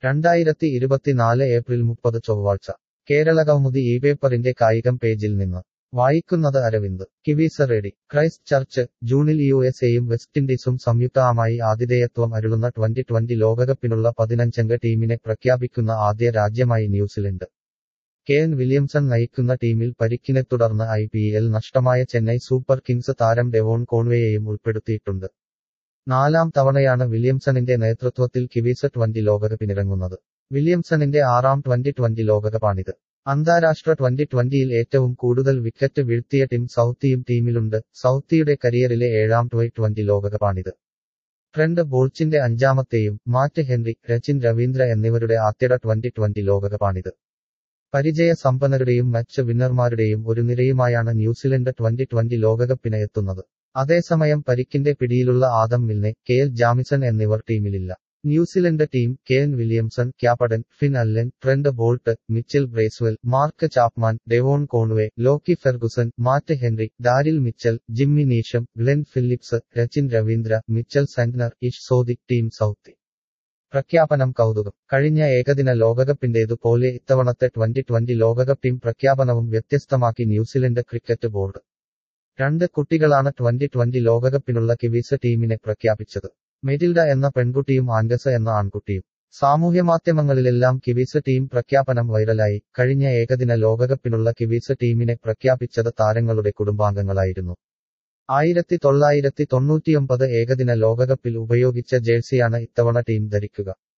2024 April 30 ചൊവ്വാഴ്ച കേരളകൗമുദി ഈ പേപ്പറിന്റെ കായികം പേജിൽ നിന്ന് വായിക്കുന്നത് Aravind. Kiwis ready. Christchurch. ജൂണിൽ യുഎസ്എയും വെസ്റ്റിൻഡീസും സംയുക്തമായി ആതിഥേയത്വം അരുളുന്ന 2020 ലോകകപ്പിനുള്ള 15-അംഗ ടീമിനെ പ്രഖ്യാപിക്കുന്ന ആദ്യ രാജ്യമായി ന്യൂസിലൻഡ്. കെയ്ൻ വില്യംസൺ നയിക്കുന്ന ടീമിൽ പരിക്കിനെ തുടർന്ന് IPL നഷ്ടമായ ചെന്നൈ സൂപ്പർ കിങ്സ് താരം ഡെവോൺ കോൺവേയെയും ഉൾപ്പെടുത്തിയിട്ടുണ്ട്. 4ാം തവണയാണ് വില്യംസണിന്റെ നേതൃത്വത്തിൽ കിവീസ് 20 ലോകകപ്പിനിറങ്ങുന്നത്. വില്യംസണിന്റെ 6ാം 2020 ലോകകപ്പാണിത്. അന്താരാഷ്ട്ര 2020-ൽ ഏറ്റവും കൂടുതൽ വിക്കറ്റ് വീഴ്ത്തിയ ടിം സൗത്തിയും ടീമിലുണ്ട്. സൗത്തിയുടെ കരിയറിലെ 7ാം T20 ലോകകപ്പാണിത്. ട്രെന്റ് ബോൾച്ചിന്റെ 5ാമത്തെയും മാറ്റ് ഹെൻറി, രചിൻ രവീന്ദ്ര എന്നിവരുടെ ആദ്യ 2020 ലോകകപ്പാണിത്. പരിചയസമ്പന്നരുടെയും മാച്ച് വിന്നർമാരുടെയും ഒരു നിരയുമായാണ് ന്യൂസിലൻഡ് 2020 ലോകകപ്പിന് എത്തുന്നത്. അതേസമയം പരിക്കിന്റെ പിടിയിലുള്ള ആദം മിൽനെ, കെഎൽ ജാമിസൺ എന്നിവർ ടീമിലില്ല. New Zealand team: Kane Williamson, captain; Finn Allen, Trent Boult, Mitchell Bracewell, Mark Chapman, Devon Conway, Lockie Ferguson, Matt Henry, Daryl Mitchell, Jimmy Neesham, Glenn Phillips, Rachin Ravindra, Mitchell Santner, Ish Sodhi. Team Southee പ്രഖ്യാപനം കൗതുകം. കഴിഞ്ഞ ഏകദിന ലോകകപ്പിന്റേതു പോലെ ഇത്തവണത്തെ 2020 ലോകകപ്പ് team പ്രഖ്യാപനവും വ്യത്യസ്തമാക്കി ന്യൂസിലൻഡ് ക്രിക്കറ്റ് ബോർഡ്. 2 കുട്ടികളാണ് 2020 ലോകകപ്പിനുള്ള Kiwis ടീമിനെ പ്രഖ്യാപിച്ചത്. മെറ്റിൽഡ എന്ന പെൺകുട്ടിയും ആൻഗസ് എന്ന ആൺകുട്ടിയും. സാമൂഹ്യമാധ്യമങ്ങളിലെല്ലാം കിവീസ് ടീം പ്രഖ്യാപനം വൈറലായി. കഴിഞ്ഞ ഏകദിന ലോകകപ്പിനുള്ള കിവീസ് ടീമിനെ പ്രഖ്യാപിച്ചത് താരങ്ങളുടെ കുടുംബാംഗങ്ങളായിരുന്നു. 1999 ഏകദിന ലോകകപ്പിൽ ഉപയോഗിച്ച ജേഴ്സിയാണ് ഇത്തവണ ടീം ധരിക്കുക.